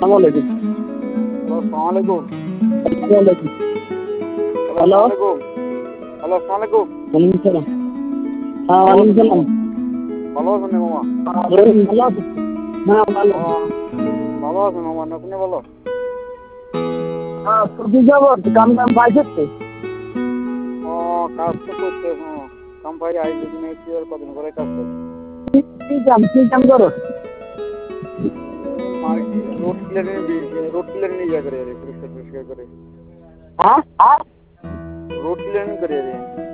আসসালামু আলাইকুম। হ্যালো, আসসালামু আলাইকুম। হ্যালো, হ্যালো, আসসালামু আলাইকুম। ওয়ালাইকুম সালাম। হ্যাঁ, ওয়ালাইকুম সালাম। ভালো আছেন মামা? ভালো আছো? হ্যাঁ, ভালো আছি। ভালো আছেন মামা, আপনি ভালো? হ্যাঁ, তো কি খবর? কাম টাম পাইছিস তো? কাজ তো করতে কাম পাই আই দুদিন হয়েছি আর কদিন করে কাজ করছি। কি কাম করো? রোড ক্লিয়ারিং ইয়ে করে পরিষ্কার করে হ্যাঁ? রোড ক্লিয়ারিং করে